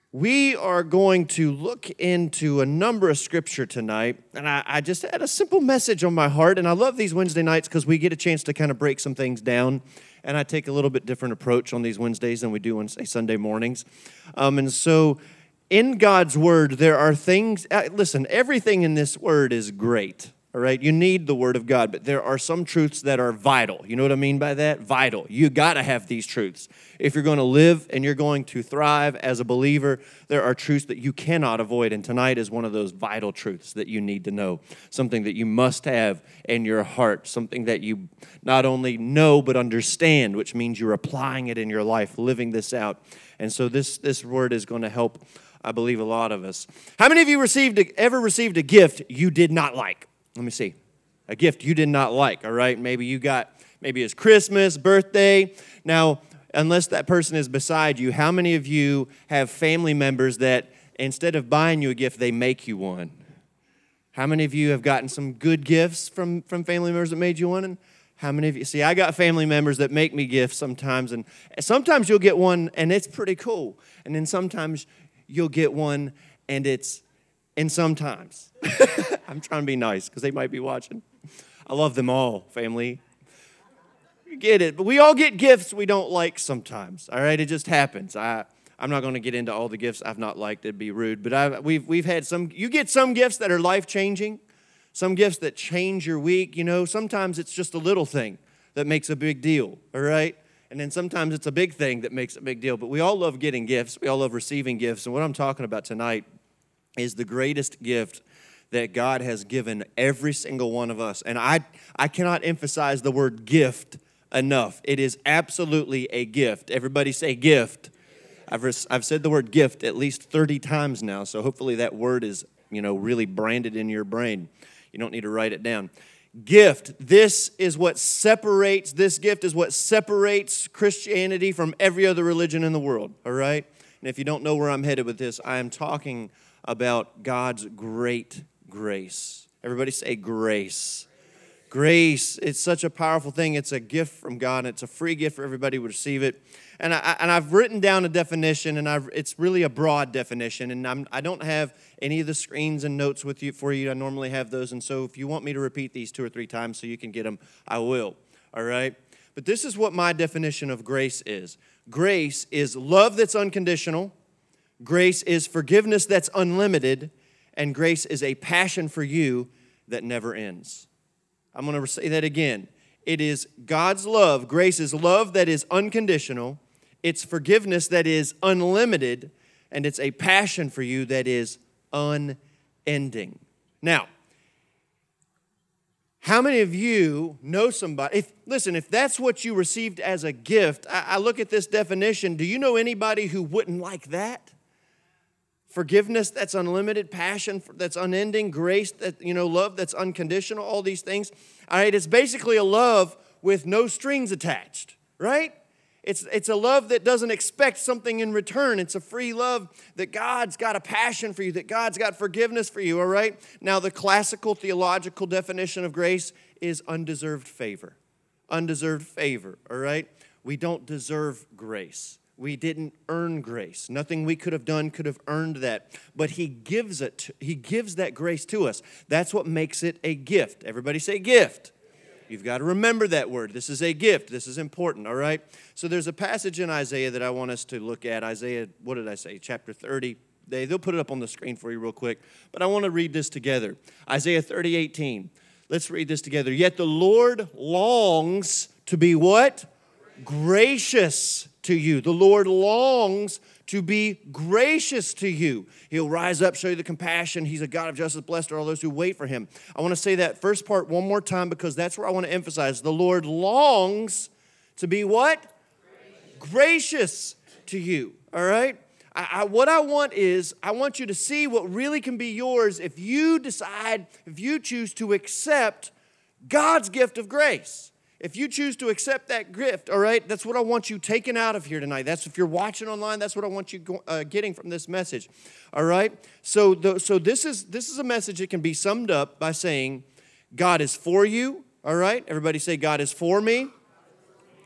We are going to look into a number of scripture tonight, and I just had a simple message on my heart, and I love these Wednesday nights because we get a chance to kind of break some things down, and I take a little bit different approach on these Wednesdays than we do on, say, Sunday mornings. And so in God's Word, there are things, listen, everything in this Word is great. All right, you need the Word of God, but there are some truths that are vital. You know what I mean by that? Vital. You got to have these truths. If you're going to live and you're going to thrive as a believer, there are truths that you cannot avoid, and tonight is one of those vital truths that you need to know, something that you must have in your heart, something that you not only know but understand, which means you're applying it in your life, living this out. And so this Word is going to help, I believe, a lot of us. How many of you ever received a gift you did not like? Let me see. A gift you did not like, all right? Maybe it's Christmas, birthday. Now, unless that person is beside you, how many of you have family members that instead of buying you a gift, they make you one? How many of you have gotten some good gifts from family members that made you one? And how many of you, see, I got family members that make me gifts sometimes, and sometimes you'll get one and it's pretty cool. And then sometimes you'll get one and sometimes. I'm trying to be nice because they might be watching. I love them all, family. You get it. But we all get gifts we don't like sometimes, all right? It just happens. I'm not going to get into all the gifts I've not liked. It'd be rude. But we've had some. You get some gifts that are life-changing, some gifts that change your week. You know, sometimes it's just a little thing that makes a big deal, all right? And then sometimes it's a big thing that makes a big deal. But we all love getting gifts. We all love receiving gifts. And what I'm talking about tonight is the greatest gift that God has given every single one of us. And I cannot emphasize the word gift enough. It is absolutely a gift. Everybody say gift. I've said the word gift at least 30 times now, so hopefully that word is, really branded in your brain. You don't need to write it down. Gift. This gift is what separates Christianity from every other religion in the world, all right? And if you don't know where I'm headed with this, I am talking about God's great grace. Everybody say grace. Grace, it's such a powerful thing. It's a gift from God, and it's a free gift for everybody who would receive it. And I've written down a definition, and it's really a broad definition, and I don't have any of the screens and notes for you. I normally have those, and so if you want me to repeat these 2 or 3 times so you can get them, I will, all right? But this is what my definition of grace is. Grace is love that's unconditional. Grace is forgiveness that's unlimited, and grace is a passion for you that never ends. I'm going to say that again. It is God's love. Grace is love that is unconditional. It's forgiveness that is unlimited, and it's a passion for you that is unending. Now, how many of you know somebody? If that's what you received as a gift, I look at this definition. Do you know anybody who wouldn't like that? Forgiveness that's unlimited, passion that's unending, grace that, love that's unconditional, all these things. All right, it's basically a love with no strings attached, right? It's a love that doesn't expect something in return. It's a free love that God's got a passion for you, that God's got forgiveness for you, all right? Now, the classical theological definition of grace is undeserved favor. Undeserved favor, all right? We don't deserve grace. We didn't earn grace. Nothing we could have done could have earned that. But He gives it. He gives that grace to us. That's what makes it a gift. Everybody say gift. You've got to remember that word. This is a gift. This is important, all right? So there's a passage in Isaiah that I want us to look at. Isaiah, what did I say? Chapter 30. They'll put it up on the screen for you real quick. But I want to read this together. Isaiah 30:18. Let's read this together. Yet the Lord longs to be what? Gracious to you. The Lord longs to be gracious to you. He'll rise up, show you the compassion. He's a God of justice. Blessed are all those who wait for Him. I want to say that first part one more time because that's where I want to emphasize. The Lord longs to be what? Gracious to you. All right? What I want is, I want you to see what really can be yours if you choose to accept God's gift of grace. If you choose to accept that gift, all right, that's what I want you taken out of here tonight. That's if you're watching online, that's what I want you getting from this message, all right? So this is a message that can be summed up by saying, God is for you, all right? Everybody say, God is for me.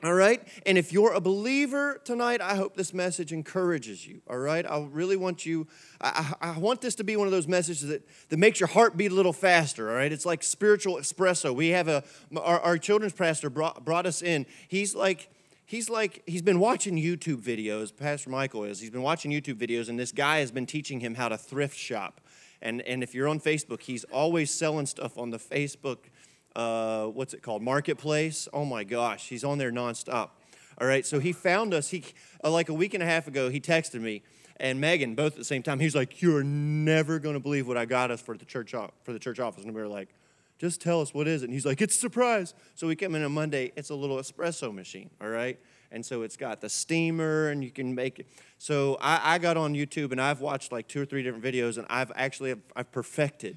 All right? And if you're a believer tonight, I hope this message encourages you. All right? I really want you, I want this to be one of those messages that makes your heart beat a little faster. All right? It's like spiritual espresso. We have our children's pastor brought us in. He's been watching YouTube videos. Pastor Michael is. He's been watching YouTube videos, and this guy has been teaching him how to thrift shop. And if you're on Facebook, he's always selling stuff on the Facebook what's it called? Marketplace. Oh my gosh, he's on there nonstop. All right, so he found us. He like a week and a half ago, he texted me and Megan both at the same time. He's like, "You're never going to believe what I got us for the church office." And we were like, "Just tell us, what is it?" And he's like, "It's a surprise." So we come in on Monday. It's a little espresso machine. All right, and so it's got the steamer, and you can make it. So I got on YouTube and I've watched like 2 or 3 different videos, and I've perfected.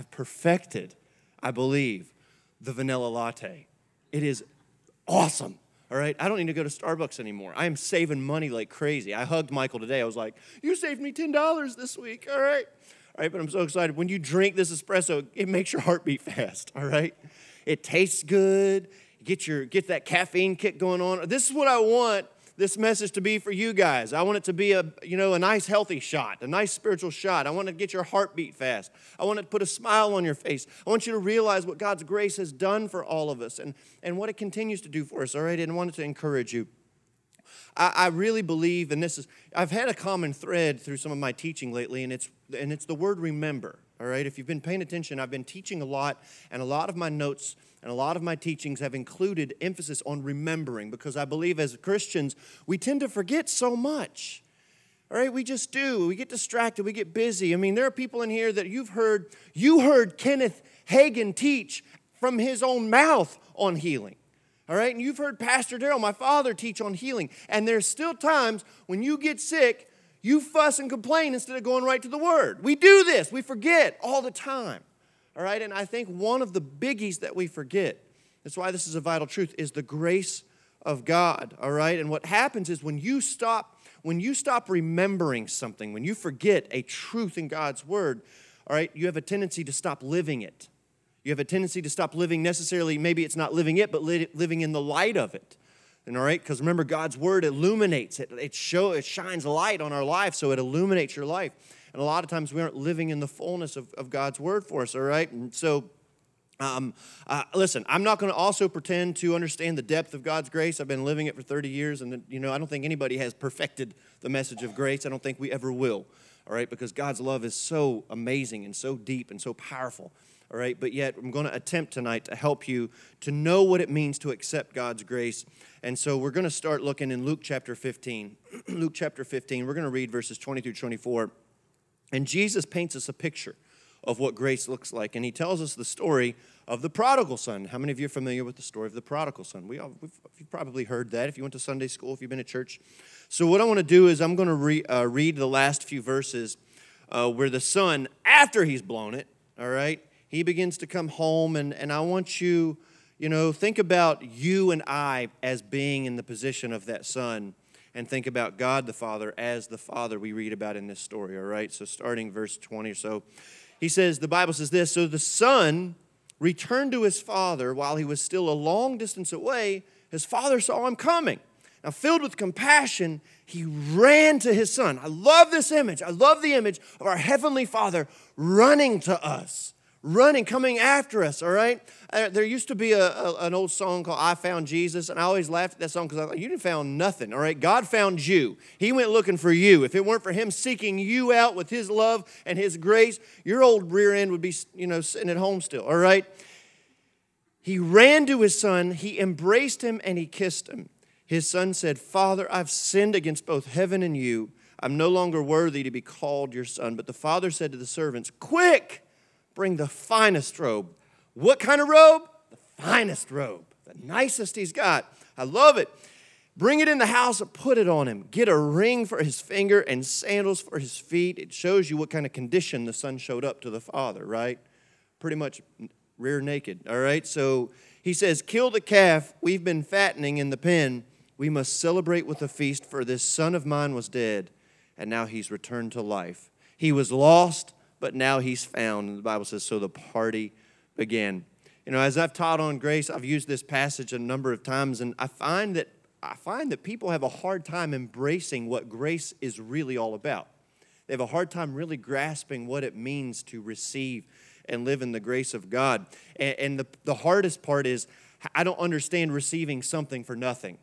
I believe, the vanilla latte. It is awesome, all right? I don't need to go to Starbucks anymore. I am saving money like crazy. I hugged Michael today. I was like, "You saved me $10 this week, all right?" All right, but I'm so excited. When you drink this espresso, it makes your heart beat fast, all right? It tastes good. Get that caffeine kick going on. This is what I want this message to be for you guys. I want it to be a nice healthy shot, a nice spiritual shot. I want to get your heart beat fast. I want to put a smile on your face. I want you to realize what God's grace has done for all of us and what it continues to do for us, all right? And I wanted to encourage you. I really believe, and I've had a common thread through some of my teaching lately, and it's the word remember, all right? If you've been paying attention, I've been teaching a lot, and a lot of my notes and a lot of my teachings have included emphasis on remembering, because I believe as Christians, we tend to forget so much. All right, we just do. We get distracted. We get busy. I mean, there are people in here that you heard Kenneth Hagin teach from his own mouth on healing. All right, and you've heard Pastor Darrell, my father, teach on healing. And there's still times when you get sick, you fuss and complain instead of going right to the Word. We do this. We forget all the time. All right, and I think one of the biggies that we forget, that's why this is a vital truth, is the grace of God. All right, and what happens is when you stop remembering something, when you forget a truth in God's Word, all right, you have a tendency to stop living it. You have a tendency to stop living necessarily, maybe it's not living it, but living in the light of it. And all right, because remember, God's Word illuminates it. It shines light on our life, so it illuminates your life. And a lot of times we aren't living in the fullness of God's Word for us, all right? And so, listen, I'm not going to also pretend to understand the depth of God's grace. I've been living it for 30 years, and I don't think anybody has perfected the message of grace. I don't think we ever will, all right? Because God's love is so amazing and so deep and so powerful. All right, but yet I'm going to attempt tonight to help you to know what it means to accept God's grace. And so we're going to start looking in Luke chapter 15. Luke chapter 15, we're going to read verses 20 through 24. And Jesus paints us a picture of what grace looks like. And he tells us the story of the prodigal son. How many of you are familiar with the story of the prodigal son? You've probably heard that if you went to Sunday school, if you've been at church. So what I want to do is I'm going to read the last few verses where the son, after he's blown it, all right, he begins to come home, and I want you, think about you and I as being in the position of that son, and think about God the Father as the Father we read about in this story, all right? So starting verse 20 or so, the Bible says this, "So the son returned to his father while he was still a long distance away. His father saw him coming. Now, filled with compassion, he ran to his son." I love this image. I love the image of our Heavenly Father running to us. Coming after us, all right? There used to be an old song called "I Found Jesus," and I always laughed at that song because I thought, you didn't found nothing, all right? God found you. He went looking for you. If it weren't for him seeking you out with his love and his grace, your old rear end would be, sitting at home still, all right? He ran to his son, he embraced him, and he kissed him. His son said, "Father, I've sinned against both heaven and you. I'm no longer worthy to be called your son." But the father said to the servants, "Quick! Bring the finest robe." What kind of robe? The finest robe. The nicest he's got. I love it. "Bring it in the house and put it on him. Get a ring for his finger and sandals for his feet." It shows you what kind of condition the son showed up to the father, right? Pretty much rear naked, all right? So he says, "Kill the calf we've been fattening in the pen. We must celebrate with a feast, for this son of mine was dead, and now he's returned to life. He was lost, but now he's found." And the Bible says, so the party began. As I've taught on grace, I've used this passage a number of times, and I find that I find that people have a hard time embracing what grace is really all about. They have a hard time really grasping what it means to receive and live in the grace of God. And the hardest part is, I don't understand receiving something for nothing.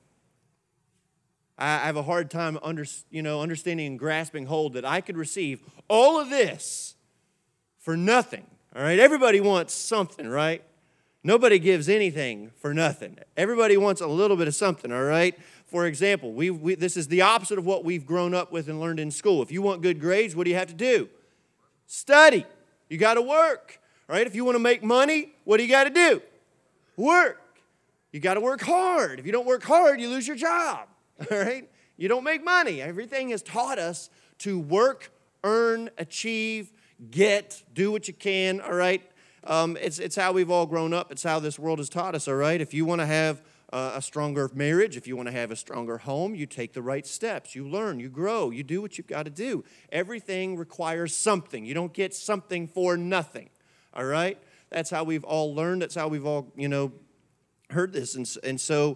I have a hard time understanding and grasping hold that I could receive all of this for nothing. All right, everybody wants something, right? Nobody gives anything for nothing. Everybody wants a little bit of something, all right? For example, this is the opposite of what we've grown up with and learned in school. If you want good grades, what do you have to do? Study. You got to work, right? If you want to make money, what do you got to do? Work. You got to work hard. If you don't work hard, you lose your job, all right? You don't make money. Everything has taught us to work, earn, achieve, get, do what you can, all right? It's how we've all grown up. It's how this world has taught us, all right? If you want to have a stronger marriage, if you want to have a stronger home, you take the right steps. You learn, you grow, you do what you've got to do. Everything requires something. You don't get something for nothing, all right? That's how we've all learned. That's how we've all, heard this. And so,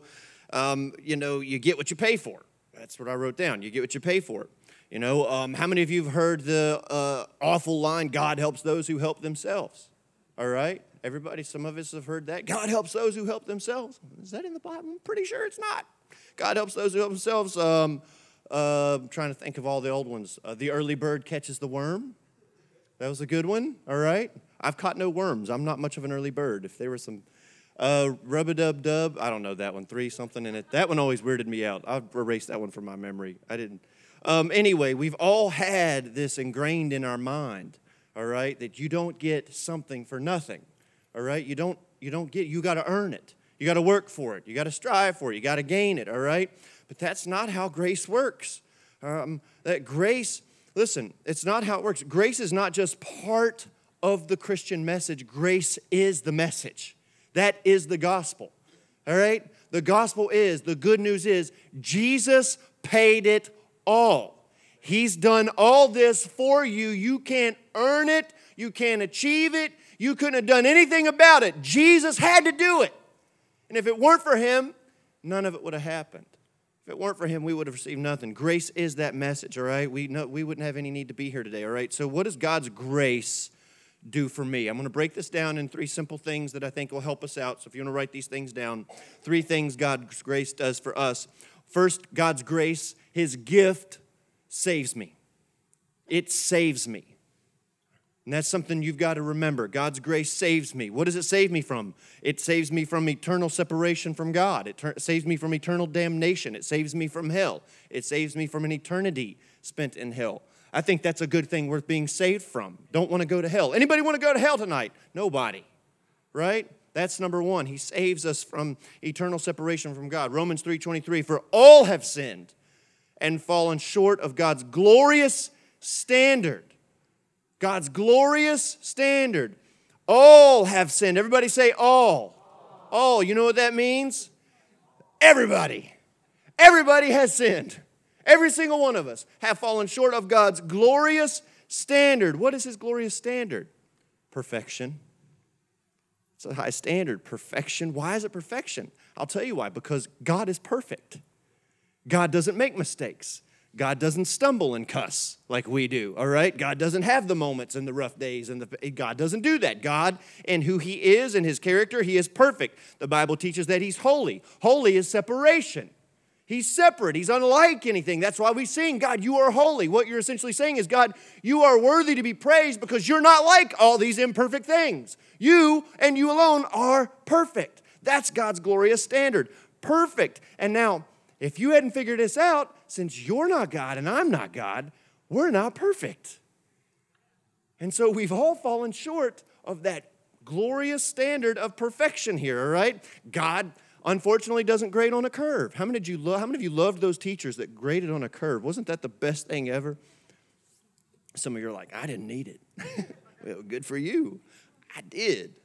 you get what you pay for. That's what I wrote down. You get what you pay for. How many of you have heard the awful line, God helps those who help themselves? All right? Everybody, some of us have heard that. God helps those who help themselves. Is that in the Bible? I'm pretty sure it's not. God helps those who help themselves. I'm trying to think of all the old ones. The early bird catches the worm. That was a good one. All right? I've caught no worms. I'm not much of an early bird. If there was some rub-a-dub-dub, I don't know that one, 3 something in it. That one always weirded me out. I'll erase that one from my memory. I didn't. Anyway, we've all had this ingrained in our mind, all right, that you don't get something for nothing, all right? You got to earn it. You got to work for it. You got to strive for it. You got to gain it, all right? But that's not how grace works. Listen, it's not how it works. Grace is not just part of the Christian message. Grace is the message. That is the gospel, all right? The gospel the good news is, Jesus paid it all. He's done all this for you. You can't earn it. You can't achieve it. You couldn't have done anything about it. Jesus had to do it. And if it weren't for him, none of it would have happened. If it weren't for him, we would have received nothing. Grace is that message, all right? We wouldn't have any need to be here today, all right? So what does God's grace do for me? I'm going to break this down in 3 simple things that I think will help us out. So if you want to write these things down, 3 things God's grace does for us. First, God's grace, his gift saves me. It saves me. And that's something you've got to remember. God's grace saves me. What does it save me from? It saves me from eternal separation from God. It saves me from eternal damnation. It saves me from hell. It saves me from an eternity spent in hell. I think that's a good thing worth being saved from. Don't want to go to hell. Anybody want to go to hell tonight? Nobody, right? That's number 1. He saves us from eternal separation from God. Romans 3:23, for all have sinned and fallen short of God's glorious standard. God's glorious standard. All have sinned. Everybody say all. All. You know what that means? Everybody. Everybody has sinned. Every single one of us have fallen short of God's glorious standard. What is his glorious standard? Perfection. It's a high standard. Perfection. Why is it perfection? I'll tell you why. Because God is perfect. God doesn't make mistakes. God doesn't stumble and cuss like we do, all right? God doesn't have the moments and the rough days. God doesn't do that. God and who he is and his character, he is perfect. The Bible teaches that he's holy. Holy is separation. He's separate. He's unlike anything. That's why we sing, God, you are holy. What you're essentially saying is, God, you are worthy to be praised because you're not like all these imperfect things. You and you alone are perfect. That's God's glorious standard. Perfect. And now, if you hadn't figured this out, since you're not God and I'm not God, we're not perfect. And so we've all fallen short of that glorious standard of perfection here, all right? God, unfortunately, doesn't grade on a curve. How many of you loved those teachers that graded on a curve? Wasn't that the best thing ever? Some of you are like, I didn't need it. Well, good for you. I did.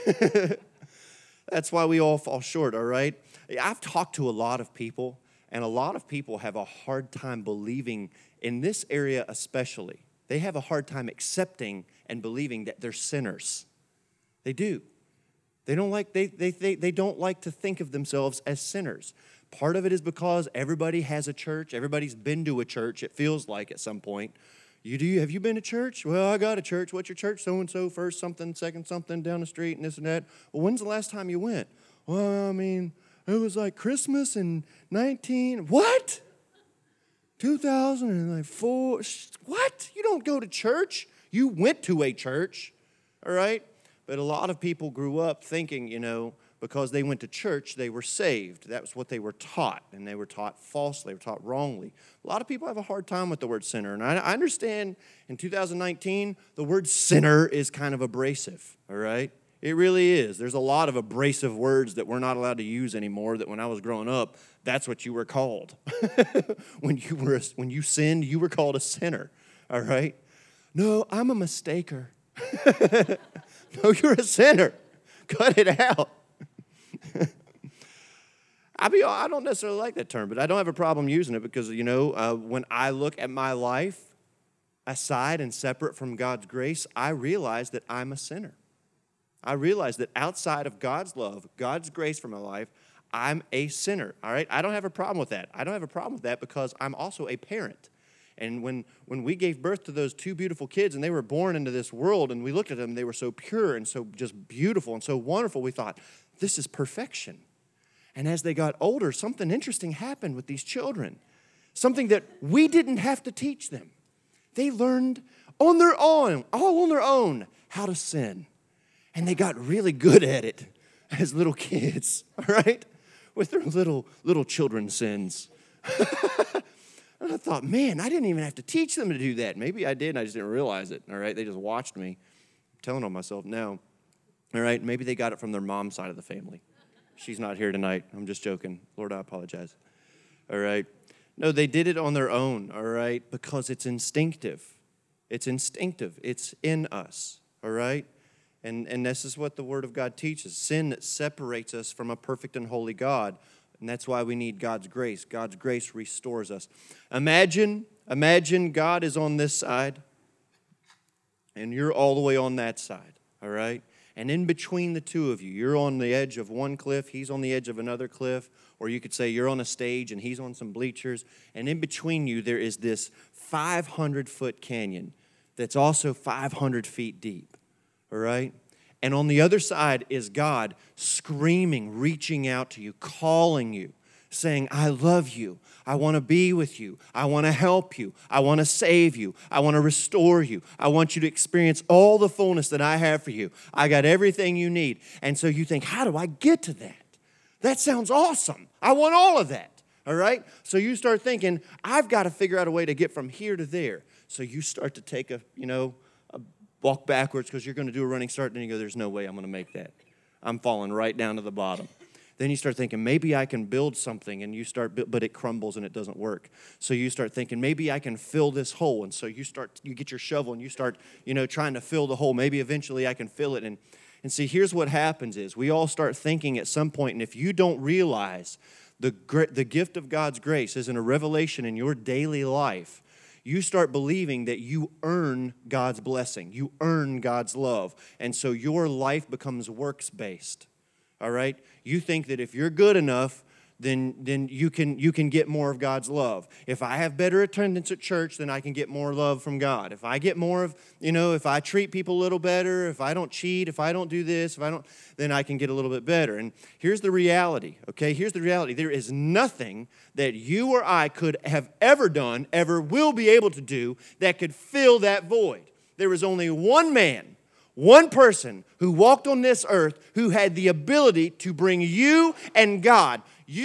That's why we all fall short, all right? I've talked to a lot of people, and a lot of people have a hard time believing in this area especially. They have a hard time accepting and believing that they're sinners. They do. They don't like to think of themselves as sinners. Part of it is because everybody has a church. Everybody's been to a church, it feels like, at some point. Have you been to church? Well, I got a church. What's your church? So-and-so, first something, second something, down the street, and this and that. Well, when's the last time you went? Well, I mean, it was like Christmas in 2004. What? You don't go to church. You went to a church, all right? But a lot of people grew up thinking, because they went to church, they were saved. That was what they were taught, and they were taught falsely, they were taught wrongly. A lot of people have a hard time with the word sinner, and I understand in 2019, the word sinner is kind of abrasive, all right? It really is. There's a lot of abrasive words that we're not allowed to use anymore that when I was growing up, that's what you were called. When you sinned, you were called a sinner, all right? No, I'm a mistaker. No, you're a sinner. Cut it out. I don't necessarily like that term, but I don't have a problem using it because, when I look at my life aside and separate from God's grace, I realize that I'm a sinner. I realize that outside of God's love, God's grace for my life, I'm a sinner, all right? I don't have a problem with that. I don't have a problem with that because I'm also a parent. And when we gave birth to those two beautiful kids and they were born into this world and we looked at them, they were so pure and so just beautiful and so wonderful, we thought, this is perfection. And as they got older, something interesting happened with these children. Something that we didn't have to teach them. They learned on their own, all on their own, how to sin. And they got really good at it as little kids, all right? With their little children's sins. And I thought, man, I didn't even have to teach them to do that. Maybe I did, and I just didn't realize it, all right? They just watched me. I'm telling on myself now. All right, maybe they got it from their mom's side of the family. She's not here tonight. I'm just joking. Lord, I apologize. All right. No, they did it on their own, all right, because it's instinctive. It's instinctive. It's in us, all right? And this is what the Word of God teaches. Sin that separates us from a perfect and holy God. And that's why we need God's grace. God's grace restores us. Imagine God is on this side, and you're all the way on that side, all right? And in between the two of you, you're on the edge of one cliff, he's on the edge of another cliff, or you could say you're on a stage and he's on some bleachers, and in between you there is this 500-foot canyon that's also 500 feet deep, all right? And on the other side is God screaming, reaching out to you, calling you, saying, I love you. I want to be with you. I want to help you. I want to save you. I want to restore you. I want you to experience all the fullness that I have for you. I got everything you need. And so you think, how do I get to that? That sounds awesome. I want all of that. All right? So you start thinking, I've got to figure out a way to get from here to there. So you start to take a walk backwards because you're going to do a running start, and then you go, there's no way I'm going to make that. I'm falling right down to the bottom. Then you start thinking, maybe I can build something, and but it crumbles and it doesn't work. So you start thinking, maybe I can fill this hole, and so you get your shovel and you start, trying to fill the hole. Maybe eventually I can fill it. And see, here's what happens is we all start thinking at some point, and if you don't realize the gift of God's grace isn't a revelation in your daily life, you start believing that you earn God's blessing. You earn God's love. And so your life becomes works-based. All right? You think that if you're good enough, then you can get more of God's love. If I have better attendance at church, then I can get more love from God. If I get more of, if I treat people a little better, if I don't cheat, if I don't do this, then I can get a little bit better. And here's the reality, okay? Here's the reality. There is nothing that you or I could have ever done, ever will be able to do, that could fill that void. There is only one man, one person who walked on this earth who had the ability to bring you and God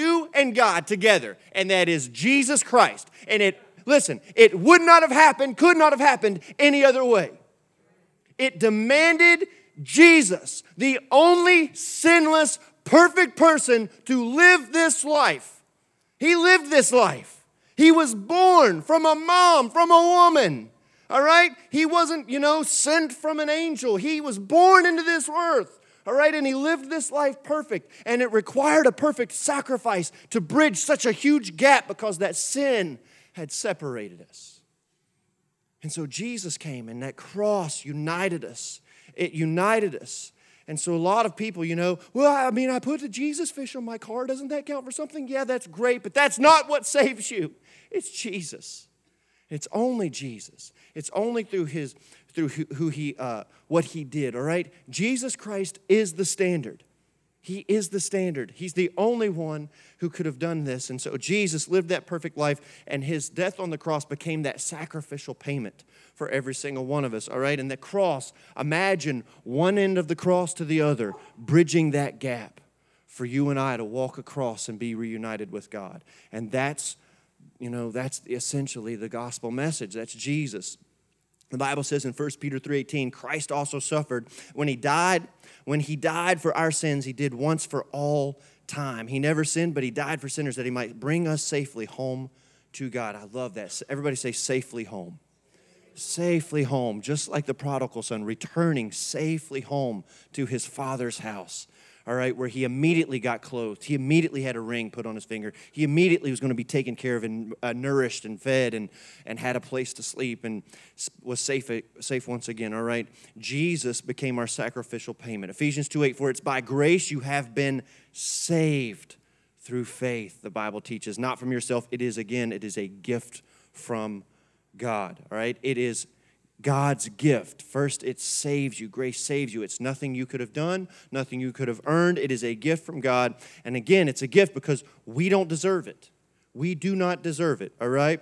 together, and that is Jesus Christ. And it would not have happened, could not have happened any other way. It demanded Jesus, the only sinless, perfect person, to live this life. He lived this life. He was born from a mom, from a woman. All right? He wasn't, sent from an angel. He was born into this earth. All right? And he lived this life perfect. And it required a perfect sacrifice to bridge such a huge gap because that sin had separated us. And so Jesus came, and that cross united us. It united us. And so a lot of people, well, I put the Jesus fish on my car. Doesn't that count for something? Yeah, that's great, but that's not what saves you. It's Jesus. It's only Jesus. It's only through what he did, all right? Jesus Christ is the standard. He is the standard. He's the only one who could have done this. And so Jesus lived that perfect life, and his death on the cross became that sacrificial payment for every single one of us, all right? And the cross, imagine one end of the cross to the other, bridging that gap for you and I to walk across and be reunited with God. And that's essentially the gospel message. That's Jesus. The Bible says in 1 Peter 3:18, Christ also suffered when he died for our sins. He did once for all time. He never sinned, but he died for sinners that he might bring us safely home to God. I love that. Everybody say safely home. Safely home, just like the prodigal son, returning safely home to his father's house. All right, where he immediately got clothed. He immediately had a ring put on his finger. He immediately was going to be taken care of and nourished and fed and had a place to sleep and was safe once again, all right? Jesus became our sacrificial payment. Ephesians 2:8, for it's by grace you have been saved through faith, the Bible teaches. Not from yourself, it is a gift from God, all right? It is God's gift. First, it saves you. Grace saves you. It's nothing you could have done, nothing you could have earned. It is a gift from God. And again, it's a gift because we don't deserve it. We do not deserve it, all right?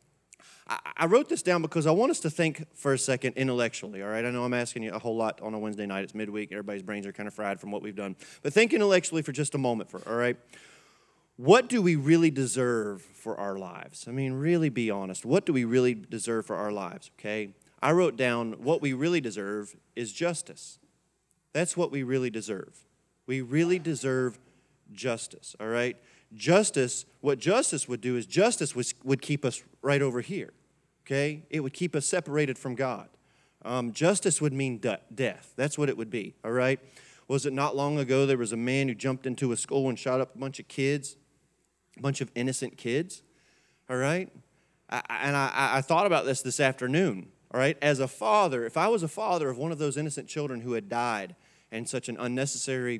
I wrote this down because I want us to think for a second intellectually, all right? I know I'm asking you a whole lot on a Wednesday night. It's midweek. Everybody's brains are kind of fried from what we've done. But think intellectually for just a moment, all right? What do we really deserve for our lives? I mean, really be honest. What do we really deserve for our lives, okay? I wrote down what we really deserve is justice. That's what we really deserve. We really deserve justice, all right? Justice, what justice would do is justice would keep us right over here, okay? It would keep us separated from God. Justice would mean death. That's what it would be, all right? Was it not long ago there was a man who jumped into a school and shot up a bunch of kids, a bunch of innocent kids, all right? I thought about this afternoon. All right, as a father, if I was a father of one of those innocent children who had died in such an unnecessary,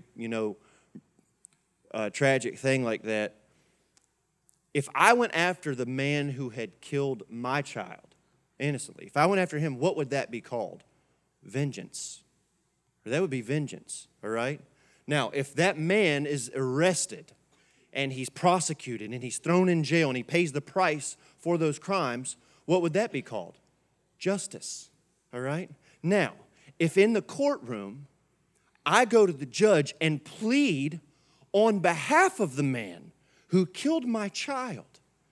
tragic thing like that, if I went after the man who had killed my child innocently, if I went after him, what would that be called? Vengeance. Or that would be vengeance, all right? Now, if that man is arrested and he's prosecuted and he's thrown in jail and he pays the price for those crimes, what would that be called? Justice, all right? Now, if in the courtroom I go to the judge and plead on behalf of the man who killed my child,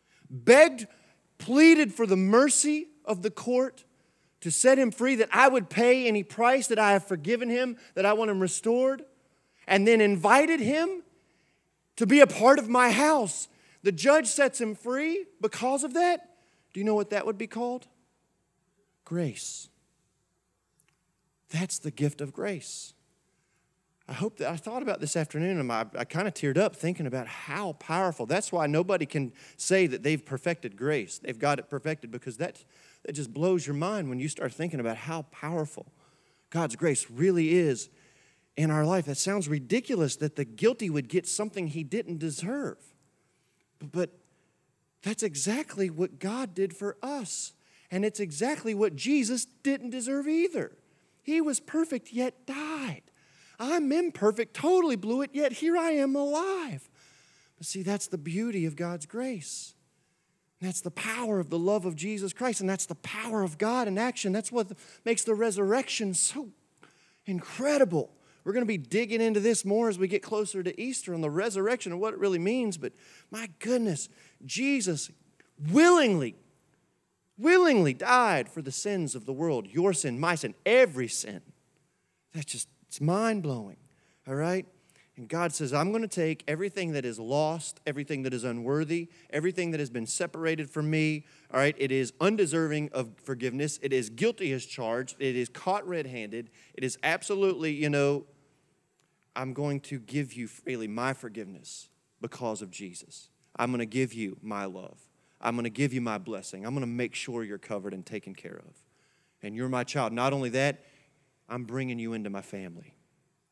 pleaded for the mercy of the court to set him free, that I would pay any price, that I have forgiven him, that I want him restored, and then invited him to be a part of my house, the judge sets him free because of that, do you know what that would be called? Grace. That's the gift of grace. I thought about this afternoon and I kind of teared up thinking about how powerful. That's why nobody can say that they've perfected grace. They've got it perfected because that just blows your mind when you start thinking about how powerful God's grace really is in our life. That sounds ridiculous that the guilty would get something he didn't deserve. But that's exactly what God did for us. And it's exactly what Jesus didn't deserve either. He was perfect, yet died. I'm imperfect, totally blew it, yet here I am alive. But see, that's the beauty of God's grace. That's the power of the love of Jesus Christ, and that's the power of God in action. That's what makes the resurrection so incredible. We're going to be digging into this more as we get closer to Easter on the resurrection and what it really means. But my goodness, Jesus willingly died for the sins of the world. Your sin, my sin, every sin. It's mind-blowing, all right? And God says, I'm going to take everything that is lost, everything that is unworthy, everything that has been separated from me, all right? It is undeserving of forgiveness. It is guilty as charged. It is caught red-handed. It is absolutely, I'm going to give you freely my forgiveness because of Jesus. I'm going to give you my love. I'm going to give you my blessing. I'm going to make sure you're covered and taken care of. And you're my child. Not only that, I'm bringing you into my family.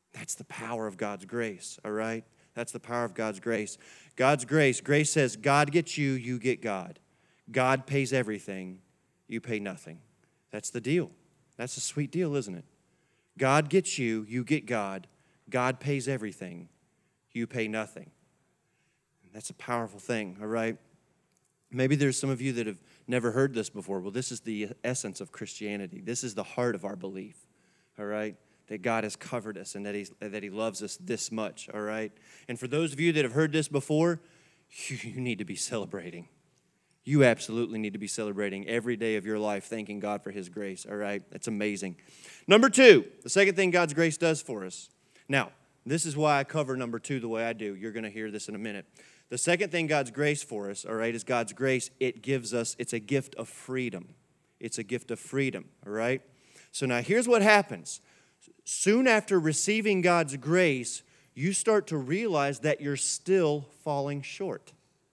That's the power of God's grace, all right? That's the power of God's grace. God's grace says God gets you, you get God. God pays everything, you pay nothing. That's the deal. That's a sweet deal, isn't it? God gets you, you get God. God pays everything, you pay nothing. That's a powerful thing, all right? Maybe there's some of you that have never heard this before. Well, this is the essence of Christianity. This is the heart of our belief, all right? That God has covered us and that He loves us this much, all right? And for those of you that have heard this before, you need to be celebrating. You absolutely need to be celebrating every day of your life, thanking God for His grace, all right? That's amazing. Number 2, the second thing God's grace does for us. Now, this is why I cover number 2 the way I do. You're going to hear this in a minute. The second thing God's grace for us, all right, is God's grace. It gives us, it's a gift of freedom. It's a gift of freedom, all right? So now here's what happens. Soon after receiving God's grace, you start to realize that you're still falling short.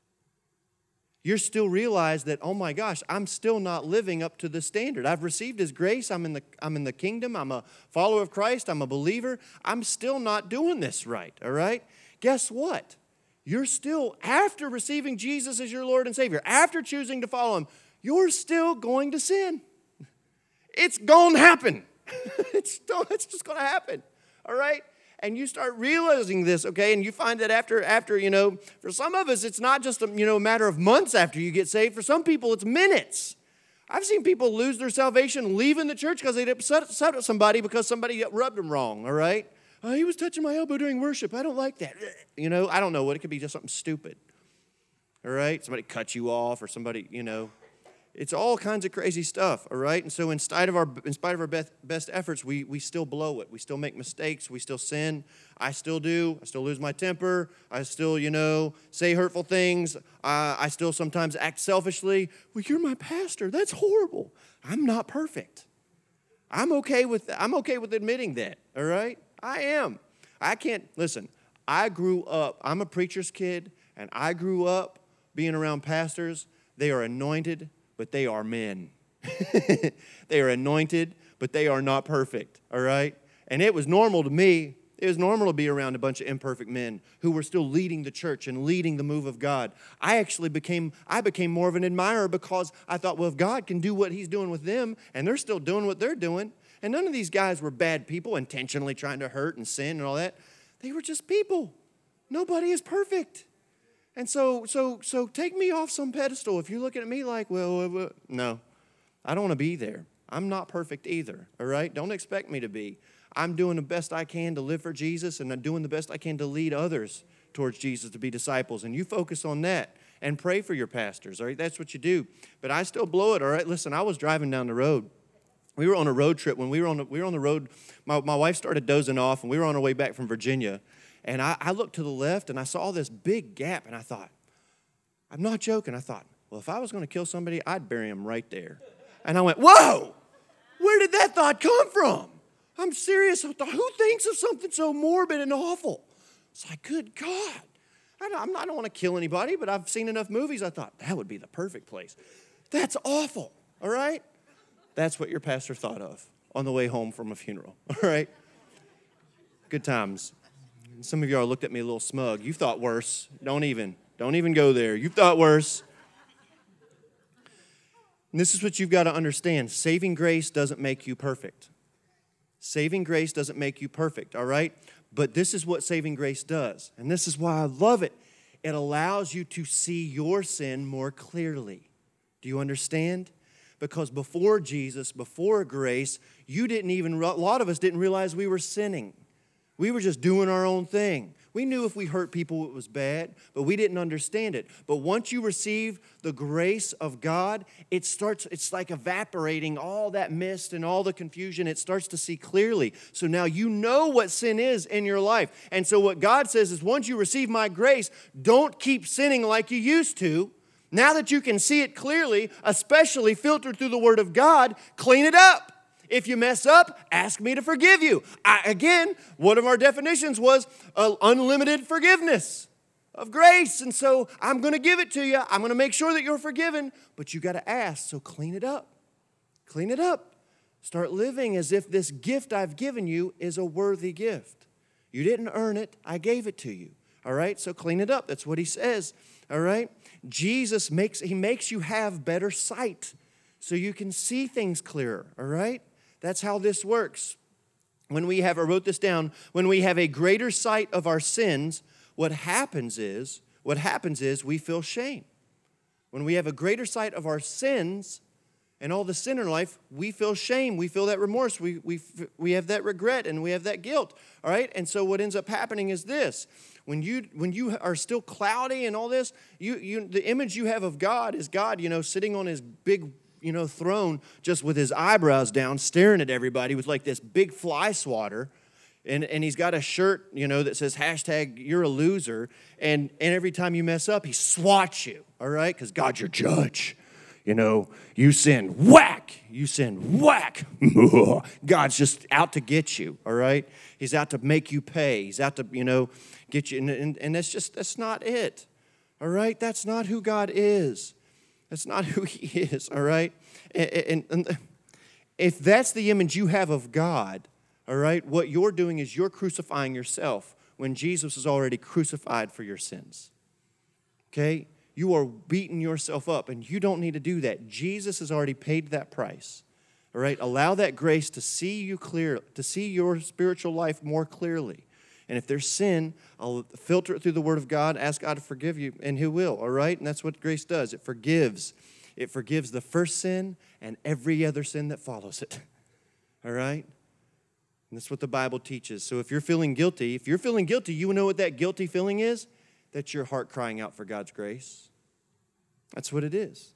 You still realize that, oh my gosh, I'm still not living up to the standard. I've received His grace. I'm in the kingdom. I'm a follower of Christ. I'm a believer. I'm still not doing this right, all right? Guess what? You're still, after receiving Jesus as your Lord and Savior, after choosing to follow Him, you're still going to sin. It's going to happen. It's just going to happen, all right? And you start realizing this, okay? And you find that after, for some of us, it's not just a matter of months after you get saved. For some people, it's minutes. I've seen people lose their salvation, leaving the church because they upset somebody because somebody rubbed them wrong, all right? He was touching my elbow during worship. I don't like that. I don't know what. It could be just something stupid, all right? Somebody cut you off or somebody, It's all kinds of crazy stuff, all right? And so in spite of our best efforts, we still blow it. We still make mistakes. We still sin. I still do. I still lose my temper. I still, say hurtful things. I still sometimes act selfishly. Well, you're my pastor. That's horrible. I'm not perfect. I'm okay with admitting that, all right? I am. Listen, I grew up, I'm a preacher's kid, and I grew up being around pastors. They are anointed, but they are men. They are anointed, but they are not perfect, all right? And it was normal to me. It was normal to be around a bunch of imperfect men who were still leading the church and leading the move of God. I became more of an admirer because I thought, well, if God can do what He's doing with them, and they're still doing what they're doing, and none of these guys were bad people intentionally trying to hurt and sin and all that. They were just people. Nobody is perfect. And so take me off some pedestal. If you're looking at me like, well, no, I don't want to be there. I'm not perfect either, all right? Don't expect me to be. I'm doing the best I can to live for Jesus, and I'm doing the best I can to lead others towards Jesus to be disciples. And you focus on that and pray for your pastors, all right? That's what you do. But I still blow it, all right? Listen, I was driving down the road. We were on a road trip. When we were on the road, my wife started dozing off, and we were on our way back from Virginia. And I looked to the left, and I saw this big gap, and I thought, I'm not joking. I thought, well, if I was going to kill somebody, I'd bury him right there. And I went, whoa, where did that thought come from? I'm serious. I thought, who thinks of something so morbid and awful? It's like, good God. I don't want to kill anybody, but I've seen enough movies. I thought, that would be the perfect place. That's awful, all right? That's what your pastor thought of on the way home from a funeral, all right? Good times. Some of y'all looked at me a little smug. You thought worse. Don't even go there. You thought worse. And this is what you've got to understand. Saving grace doesn't make you perfect. Saving grace doesn't make you perfect, all right? But this is what saving grace does. And this is why I love it. It allows you to see your sin more clearly. Do you understand? Because before Jesus, before grace, a lot of us didn't realize we were sinning. We were just doing our own thing. We knew if we hurt people it was bad, but we didn't understand it. But once you receive the grace of God, it's like evaporating all that mist and all the confusion. It starts to see clearly. So now you know what sin is in your life. And so what God says is once you receive my grace, don't keep sinning like you used to. Now that you can see it clearly, especially filtered through the Word of God, clean it up. If you mess up, ask me to forgive you. Again, one of our definitions was unlimited forgiveness of grace. And so I'm going to give it to you. I'm going to make sure that you're forgiven. But you got to ask, so clean it up. Clean it up. Start living as if this gift I've given you is a worthy gift. You didn't earn it. I gave it to you. All right? So clean it up. That's what he says. All right? Jesus makes you have better sight so you can see things clearer. All right? That's how this works. I wrote this down, when we have a greater sight of our sins, what happens is we feel shame. When we have a greater sight of our sins and all the sin in life, we feel shame. We feel that remorse. We have that regret and we have that guilt. All right? And so what ends up happening is this. When you are still cloudy and all this, the image you have of God is God, sitting on his big, throne just with his eyebrows down, staring at everybody with like this big fly swatter. And he's got a shirt, that says #you're a loser. And every time you mess up, he swats you, all right? Because God's your judge. You sin, whack. You sin, whack. God's just out to get you, all right? He's out to make you pay. He's out to, get you. And that's not it, all right? That's not who God is. That's not who he is, all right? And if that's the image you have of God, all right, what you're doing is you're crucifying yourself when Jesus is already crucified for your sins. Okay? You are beating yourself up, and you don't need to do that. Jesus has already paid that price. All right? Allow that grace to see you clear, to see your spiritual life more clearly. And if there's sin, I'll filter it through the Word of God, ask God to forgive you, and He will, all right? And that's what grace does. It forgives. It forgives the first sin and every other sin that follows it, all right? And that's what the Bible teaches. So if you're feeling guilty, you know what that guilty feeling is? That's your heart crying out for God's grace. That's what it is.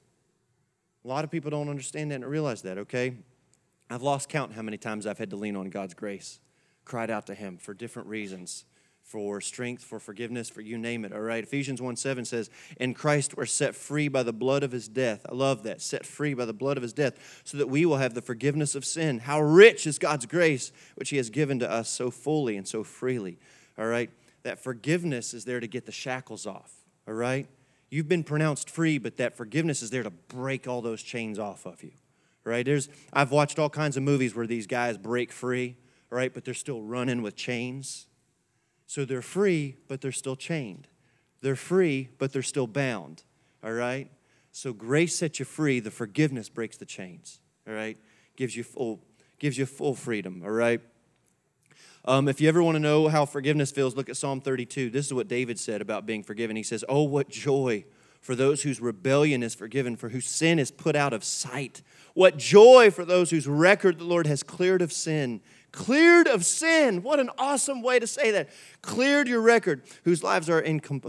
A lot of people don't understand that and realize that, okay? I've lost count how many times I've had to lean on God's grace, cried out to Him for different reasons, for strength, for forgiveness, for you name it, all right? Ephesians 1:7 says, in Christ we're set free by the blood of His death. I love that, set free by the blood of His death, so that we will have the forgiveness of sin. How rich is God's grace, which He has given to us so fully and so freely, all right? That forgiveness is there to get the shackles off, all right? You've been pronounced free, but that forgiveness is there to break all those chains off of you, right? I've watched all kinds of movies where these guys break free, right? But they're still running with chains. So they're free, but they're still chained. They're free, but they're still bound, all right? So grace sets you free. The forgiveness breaks the chains, all right? Gives you full freedom, all right? If you ever want to know how forgiveness feels, look at Psalm 32. This is what David said about being forgiven. He says, oh, what joy for those whose rebellion is forgiven, for whose sin is put out of sight. What joy for those whose record the Lord has cleared of sin. Cleared of sin. What an awesome way to say that. Cleared your record, whose lives are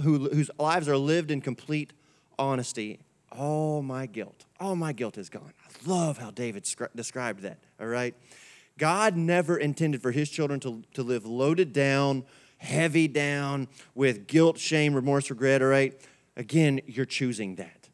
lived in complete honesty. All my guilt is gone. I love how David described that, all right? God never intended for His children to live loaded down, heavy down, with guilt, shame, remorse, regret, all right? Again, you're choosing that.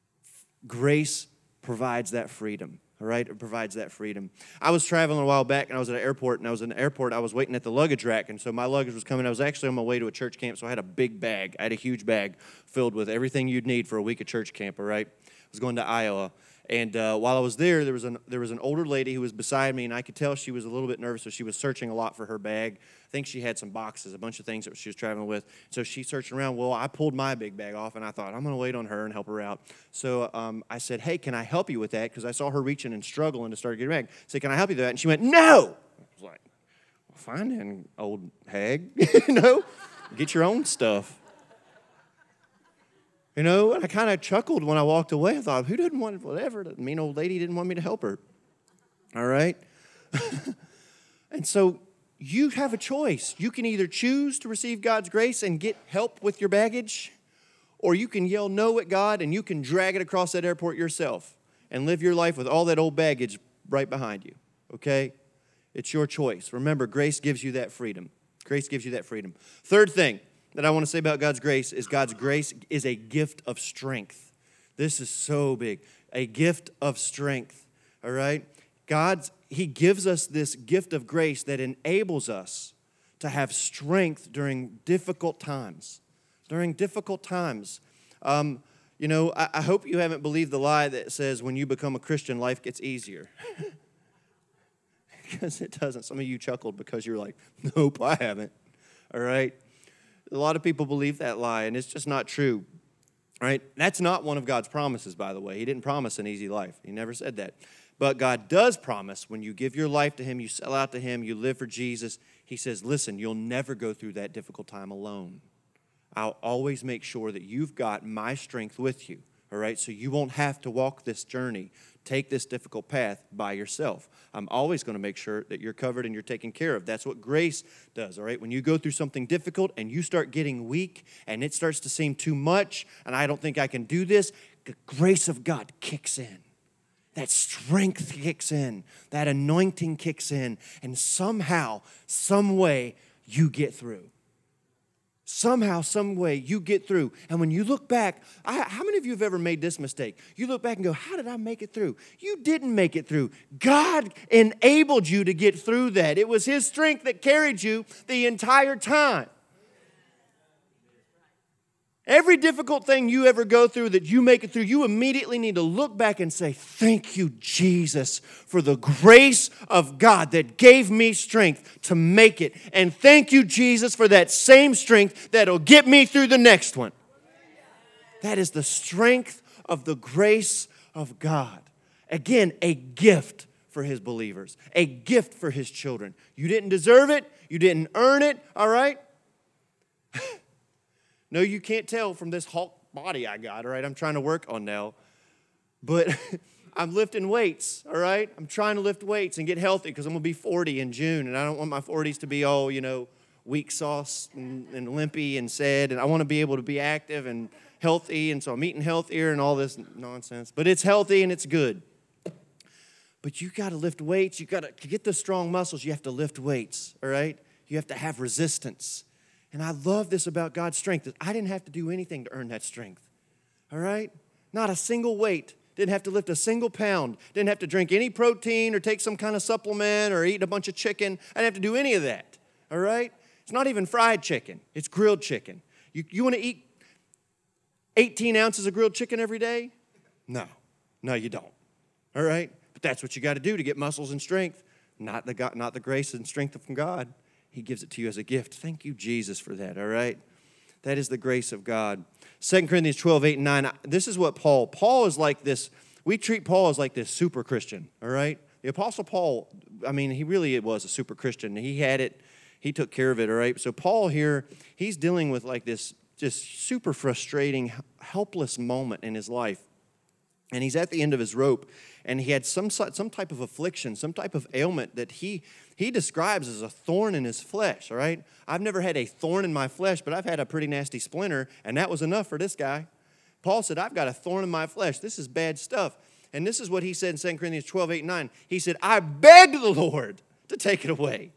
Grace provides that freedom. All right, it provides that freedom. I was traveling a while back, and I was at an airport, and I was waiting at the luggage rack, and so my luggage was coming. I was actually on my way to a church camp, so I had a big bag. I had a huge bag filled with everything you'd need for a week of church camp, all right? I was going to Iowa, and while I was there was an older lady who was beside me, and I could tell she was a little bit nervous, so she was searching a lot for her bag. I think she had some boxes, a bunch of things that she was traveling with. So she's searching around. Well, I pulled my big bag off, and I thought, I'm going to wait on her and help her out. So I said, hey, can I help you with that? Because I saw her reaching and struggling to start getting back. I said, can I help you with that? And she went, no. I was like, well, fine then, old hag. Get your own stuff. And I kind of chuckled when I walked away. I thought, who didn't want whatever? The mean old lady didn't want me to help her. All right? And so you have a choice. You can either choose to receive God's grace and get help with your baggage, or you can yell no at God and you can drag it across that airport yourself and live your life with all that old baggage right behind you, okay? It's your choice. Remember, grace gives you that freedom. Grace gives you that freedom. Third thing that I want to say about God's grace is a gift of strength. This is so big. A gift of strength, all right? He gives us this gift of grace that enables us to have strength during difficult times. During difficult times. I hope you haven't believed the lie that says when you become a Christian, life gets easier. Because it doesn't. Some of you chuckled because you're like, nope, I haven't. all right? A lot of people believe that lie, and it's just not true, all right? That's not one of God's promises, by the way. He didn't promise an easy life. He never said that. But God does promise when you give your life to him, you sell out to him, you live for Jesus, he says, listen, you'll never go through that difficult time alone. I'll always make sure that you've got my strength with you, all right? So you won't have to walk this journey, take this difficult path by yourself. I'm always going to make sure that you're covered and you're taken care of. That's what grace does, all right? When you go through something difficult and you start getting weak and it starts to seem too much and I don't think I can do this, the grace of God kicks in. That strength kicks in. That anointing kicks in. And somehow, some way, you get through. Somehow, some way, you get through. And when you look back, how many of you have ever made this mistake? You look back and go, how did I make it through? You didn't make it through. God enabled you to get through that. It was his strength that carried you the entire time. Every difficult thing you ever go through that you make it through, you immediately need to look back and say, thank you, Jesus, for the grace of God that gave me strength to make it. And thank you, Jesus, for that same strength that'll get me through the next one. That is the strength of the grace of God. Again, a gift for his believers, a gift for his children. You didn't deserve it. You didn't earn it, all right? No, you can't tell from this Hulk body I got, all right? I'm trying to work on now. But I'm lifting weights, all right? I'm trying to lift weights and get healthy because I'm going to be 40 in June, and I don't want my 40s to be all, weak sauce and limpy and sad, and I want to be able to be active and healthy, and so I'm eating healthier and all this nonsense. But it's healthy and it's good. But you got to lift weights. You got to get the strong muscles. You have to lift weights, all right? You have to have resistance. And I love this about God's strength. I didn't have to do anything to earn that strength. All right? Not a single weight. Didn't have to lift a single pound. Didn't have to drink any protein or take some kind of supplement or eat a bunch of chicken. I didn't have to do any of that. All right? It's not even fried chicken. It's grilled chicken. You want to eat 18 ounces of grilled chicken every day? No. No, you don't. All right? But that's what you got to do to get muscles and strength. Not the grace and strength from God. He gives it to you as a gift. Thank you, Jesus, for that, all right? That is the grace of God. 2 Corinthians 12, 8 and 9. This is what Paul is like this. We treat Paul as like this super Christian, all right? The Apostle Paul, he really was a super Christian. He had it. He took care of it, all right? So Paul here, he's dealing with like this just super frustrating, helpless moment in his life. And he's at the end of his rope, and he had some type of affliction, some type of ailment that he describes as a thorn in his flesh, all right? I've never had a thorn in my flesh, but I've had a pretty nasty splinter, and that was enough for this guy. Paul said, I've got a thorn in my flesh. This is bad stuff. And this is what he said in 2 Corinthians 12, 8, 9. He said, I beg the Lord to take it away.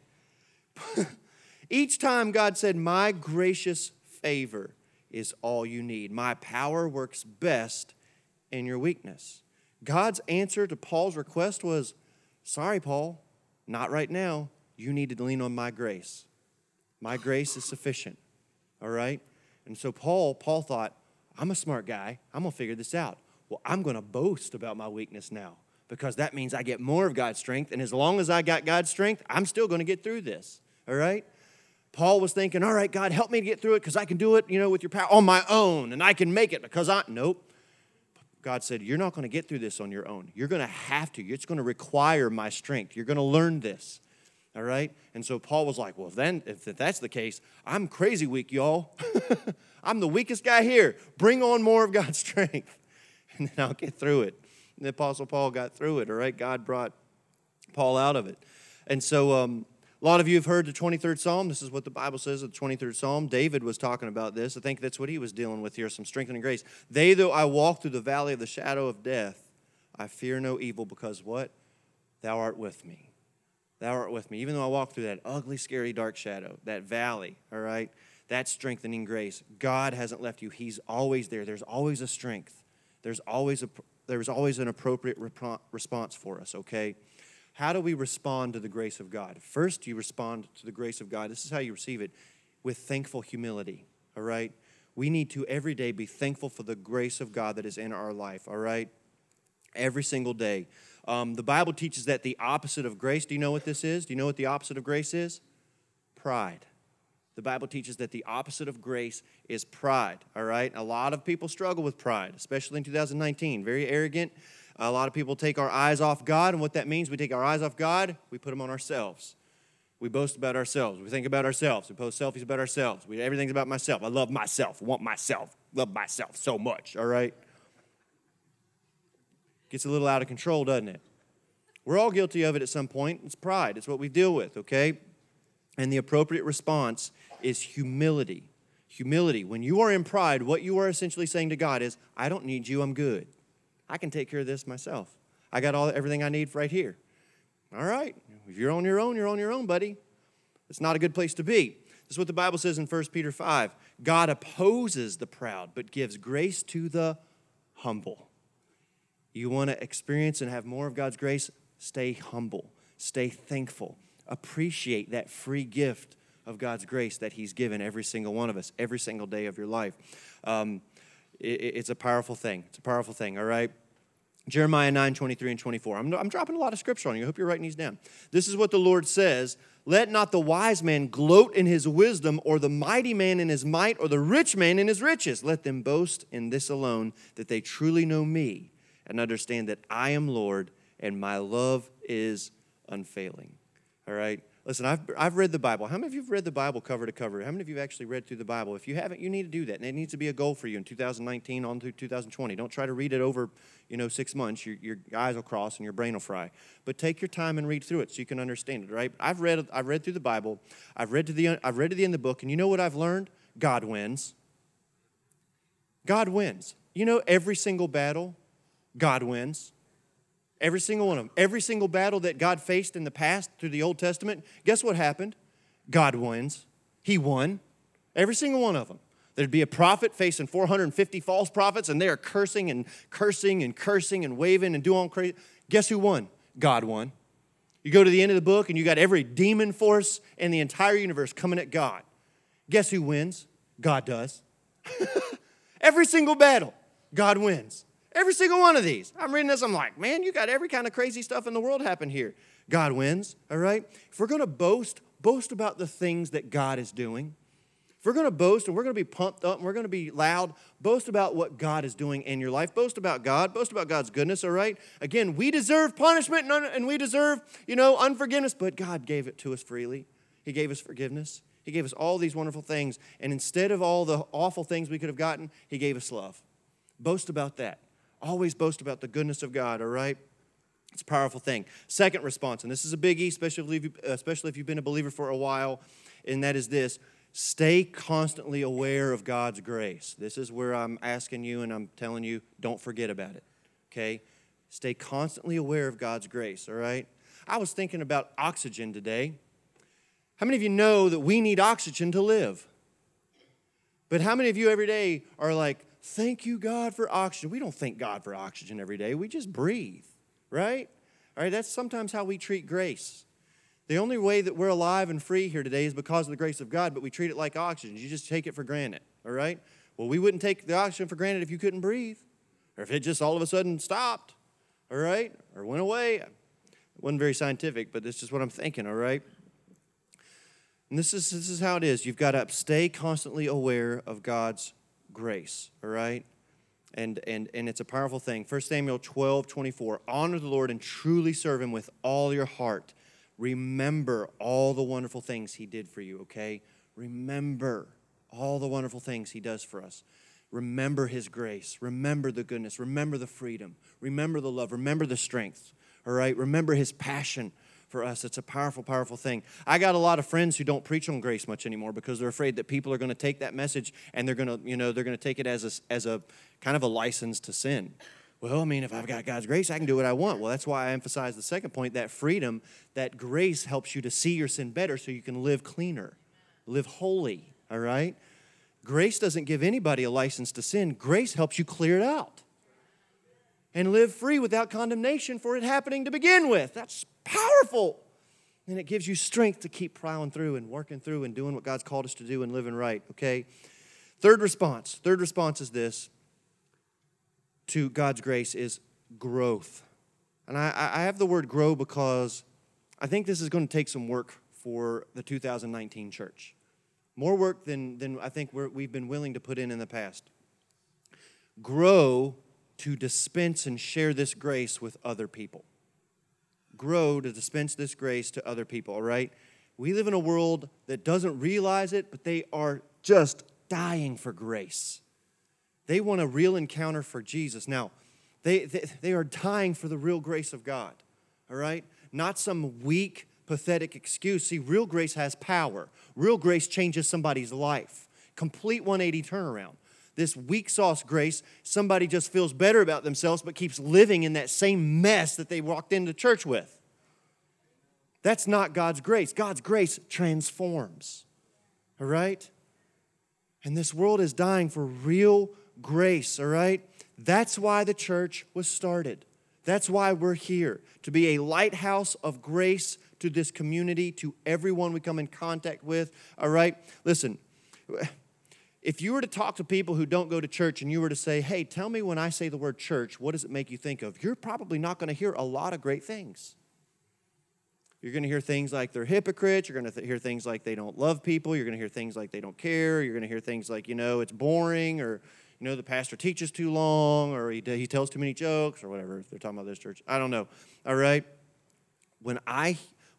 Each time God said, my gracious favor is all you need. My power works best in your weakness. God's answer to Paul's request was, sorry, Paul, not right now. You need to lean on my grace. My grace is sufficient, all right? And so Paul thought, I'm a smart guy. I'm going to figure this out. Well, I'm going to boast about my weakness now because that means I get more of God's strength, and as long as I got God's strength, I'm still going to get through this, all right? Paul was thinking, all right, God, help me to get through it because I can do it, with your power on my own, and I can make it because Nope. God said, you're not going to get through this on your own. You're going to have to. It's going to require my strength. You're going to learn this, all right? And so Paul was like, well, then, if that's the case, I'm crazy weak, y'all. I'm the weakest guy here. Bring on more of God's strength, and then I'll get through it. And the Apostle Paul got through it, all right? God brought Paul out of it. And so a lot of you have heard the 23rd Psalm. This is what the Bible says of the 23rd Psalm. David was talking about this. I think that's what he was dealing with here, some strengthening grace. They, though I walk through the valley of the shadow of death, I fear no evil because what? Thou art with me. Thou art with me. Even though I walk through that ugly, scary, dark shadow, that valley, all right? That's strengthening grace. God hasn't left you. He's always there. There's always a strength. There's always an appropriate response for us, okay? How do we respond to the grace of God? First, you respond to the grace of God. This is how you receive it, with thankful humility, all right? We need to every day be thankful for the grace of God that is in our life, all right? Every single day. The Bible teaches that the opposite of grace, do you know what this is? Do you know what the opposite of grace is? Pride. The Bible teaches that the opposite of grace is pride, all right? A lot of people struggle with pride, especially in 2019. Very arrogant. A lot of people take our eyes off God, and what that means, we take our eyes off God, we put them on ourselves. We boast about ourselves. We think about ourselves. We post selfies about ourselves. Everything's about myself. I love myself, want myself, love myself so much, all right? Gets a little out of control, doesn't it? We're all guilty of it at some point. It's pride. It's what we deal with, okay? And the appropriate response is humility. Humility. When you are in pride, what you are essentially saying to God is, I don't need you, I'm good. I can take care of this myself. I got everything I need right here. All right. If you're on your own, buddy. It's not a good place to be. This is what the Bible says in 1 Peter 5. God opposes the proud, but gives grace to the humble. You want to experience and have more of God's grace? Stay humble. Stay thankful. Appreciate that free gift of God's grace that He's given every single one of us, every single day of your life. It's a powerful thing. It's a powerful thing, all right? Jeremiah 9, 23 and 24. I'm dropping a lot of scripture on you. I hope you're writing these down. This is what the Lord says. Let not the wise man gloat in his wisdom, or the mighty man in his might, or the rich man in his riches. Let them boast in this alone, that they truly know me and understand that I am Lord and my love is unfailing. All right? Listen, I've read the Bible. How many of you have read the Bible cover to cover? How many of you have actually read through the Bible? If you haven't, you need to do that. And it needs to be a goal for you in 2019 on through 2020. Don't try to read it over, 6 months. Your eyes will cross and your brain will fry. But take your time and read through it so you can understand it, right? I've read through the Bible. I've read to the end of the book, and you know what I've learned? God wins. God wins. Every single battle, God wins. Every single one of them. Every single battle that God faced in the past through the Old Testament, guess what happened? God wins. He won. Every single one of them. There'd be a prophet facing 450 false prophets, and they're cursing and waving and doing all crazy. Guess who won? God won. You go to the end of the book, and you got every demon force in the entire universe coming at God. Guess who wins? God does. Every single battle, God wins. Every single one of these. I'm reading this, I'm like, man, you got every kind of crazy stuff in the world happen here. God wins, all right? If we're going to boast about the things that God is doing. If we're going to boast and we're going to be pumped up and we're going to be loud, boast about what God is doing in your life. Boast about God. Boast about God's goodness, all right? Again, we deserve punishment and we deserve, unforgiveness, but God gave it to us freely. He gave us forgiveness. He gave us all these wonderful things. And instead of all the awful things we could have gotten, He gave us love. Boast about that. Always boast about the goodness of God, all right? It's a powerful thing. Second response, and this is a biggie, especially if you've been a believer for a while, and that is this. Stay constantly aware of God's grace. This is where I'm asking you and I'm telling you, don't forget about it, okay? Stay constantly aware of God's grace, all right? I was thinking about oxygen today. How many of you know that we need oxygen to live? But how many of you every day are like, thank you, God, for oxygen? We don't thank God for oxygen every day. We just breathe, right? All right, that's sometimes how we treat grace. The only way that we're alive and free here today is because of the grace of God, but we treat it like oxygen. You just take it for granted, all right? Well, we wouldn't take the oxygen for granted if you couldn't breathe, or if it just all of a sudden stopped, all right, or went away. It wasn't very scientific, but this is what I'm thinking, all right? And this is how it is. You've got to stay constantly aware of God's grace, all right? And it's a powerful thing. 1 Samuel 12:24. Honor the Lord and truly serve Him with all your heart. Remember all the wonderful things He did for you, okay? Remember all the wonderful things He does for us. Remember His grace. Remember the goodness. Remember the freedom. Remember the love. Remember the strength, all right? Remember His passion for us. It's a powerful, powerful thing. I got a lot of friends who don't preach on grace much anymore because they're afraid that people are going to take that message and they're going to take it as a kind of a license to sin. Well, I mean, if I've got God's grace, I can do what I want. Well, that's why I emphasize the second point, that freedom, that grace helps you to see your sin better so you can live cleaner, live holy, all right? Grace doesn't give anybody a license to sin. Grace helps you clear it out and live free without condemnation for it happening to begin with. That's powerful. And it gives you strength to keep plowing through and working through and doing what God's called us to do and living right, okay? Third response is this to God's grace is growth. And I have the word grow because I think this is going to take some work for the 2019 church. More work than I think we've been willing to put in the past. Grow to dispense and share this grace with other people. Grow to dispense this grace to other people, all right? We live in a world that doesn't realize it, but they are just dying for grace. They want a real encounter for Jesus. Now, they are dying for the real grace of God, all right? Not some weak, pathetic excuse. See, real grace has power. Real grace changes somebody's life. Complete 180 turnaround. This weak sauce grace, somebody just feels better about themselves but keeps living in that same mess that they walked into church with. That's not God's grace. God's grace transforms. All right? And this world is dying for real grace, all right? That's why the church was started. That's why we're here, to be a lighthouse of grace to this community, to everyone we come in contact with, all right? Listen, if you were to talk to people who don't go to church and you were to say, hey, tell me when I say the word church, what does it make you think of? You're probably not going to hear a lot of great things. You're going to hear things like they're hypocrites. You're going to hear things like they don't love people. You're going to hear things like they don't care. You're going to hear things like, it's boring, or, the pastor teaches too long, or he tells too many jokes, or whatever. If they're talking about this church, I don't know. All right? What I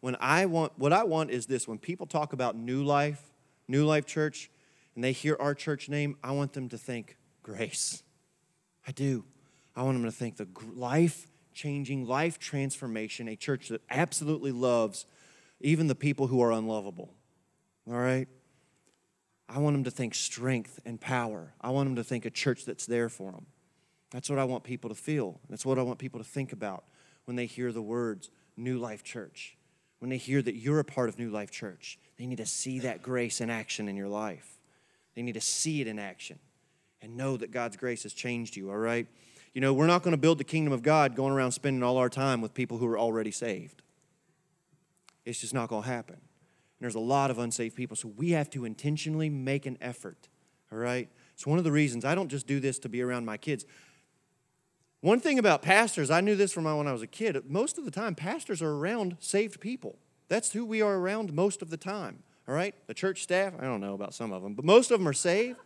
want is this. When people talk about New Life Church, and they hear our church name, I want them to think grace. I do. I want them to think the life-changing, life transformation, a church that absolutely loves even the people who are unlovable. All right? I want them to think strength and power. I want them to think a church that's there for them. That's what I want people to feel. That's what I want people to think about when they hear the words New Life Church. When they hear that you're a part of New Life Church, they need to see that grace in action in your life. They need to see it in action and know that God's grace has changed you, all right? We're not going to build the kingdom of God going around spending all our time with people who are already saved. It's just not going to happen. And there's a lot of unsaved people, so we have to intentionally make an effort, all right? It's one of the reasons I don't just do this to be around my kids. One thing about pastors, I knew this from when I was a kid, most of the time pastors are around saved people. That's who we are around most of the time. All right? The church staff, I don't know about some of them, but most of them are saved.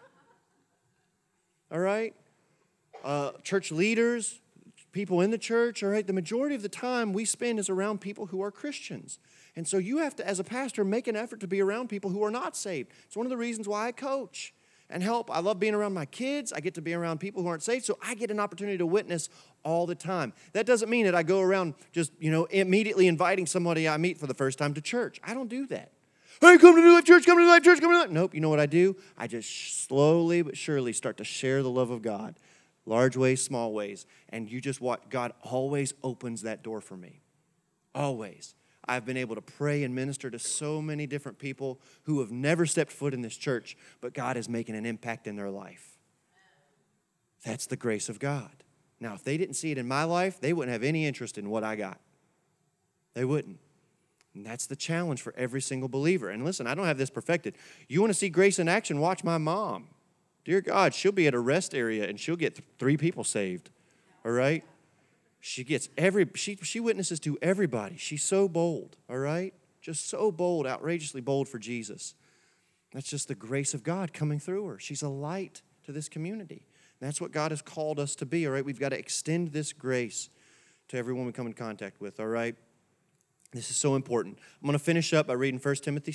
All right? Church leaders, people in the church, all right? The majority of the time we spend is around people who are Christians. And so you have to, as a pastor, make an effort to be around people who are not saved. It's one of the reasons why I coach and help. I love being around my kids. I get to be around people who aren't saved, so I get an opportunity to witness all the time. That doesn't mean that I go around just, immediately inviting somebody I meet for the first time to church. I don't do that. Hey, come to New Life Church, come to New Life Church, come to New Life. Nope, you know what I do? I just slowly but surely start to share the love of God. Large ways, small ways. And you just watch, God always opens that door for me. Always. I've been able to pray and minister to so many different people who have never stepped foot in this church, but God is making an impact in their life. That's the grace of God. Now, if they didn't see it in my life, they wouldn't have any interest in what I got. They wouldn't. And that's the challenge for every single believer. And listen, I don't have this perfected. You want to see grace in action? Watch my mom. Dear God, she'll be at a rest area and she'll get 3 people saved. All right? She witnesses to everybody. She's so bold, all right? Just so bold, outrageously bold for Jesus. That's just the grace of God coming through her. She's a light to this community. That's what God has called us to be, all right? We've got to extend this grace to everyone we come in contact with, all right? This is so important. I'm going to finish up by reading 1 Timothy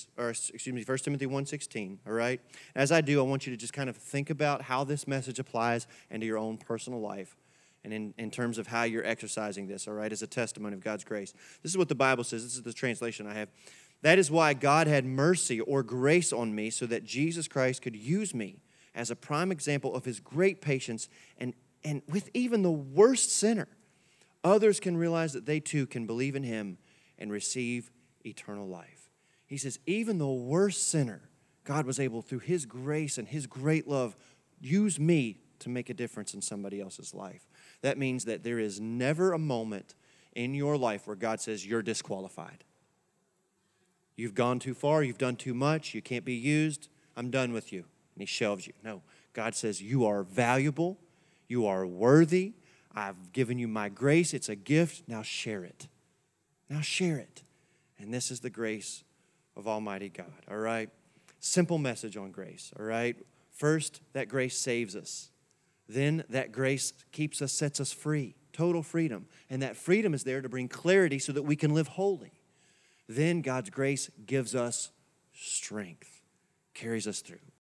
1:16, all right? As I do, I want you to just kind of think about how this message applies into your own personal life and in terms of how you're exercising this, all right, as a testimony of God's grace. This is what the Bible says. This is the translation I have. That is why God had mercy or grace on me so that Jesus Christ could use me as a prime example of his great patience and with even the worst sinner, others can realize that they too can believe in him and receive eternal life. He says, even the worst sinner, God was able, through his grace and his great love, use me to make a difference in somebody else's life. That means that there is never a moment in your life where God says you're disqualified. You've gone too far, you've done too much, you can't be used, I'm done with you. And he shelves you. No, God says you are valuable, you are worthy, I've given you my grace, it's a gift, now share it. Now share it. And this is the grace of Almighty God, all right? Simple message on grace, all right? First, that grace saves us. Then that grace keeps us, sets us free, total freedom. And that freedom is there to bring clarity so that we can live holy. Then God's grace gives us strength, carries us through.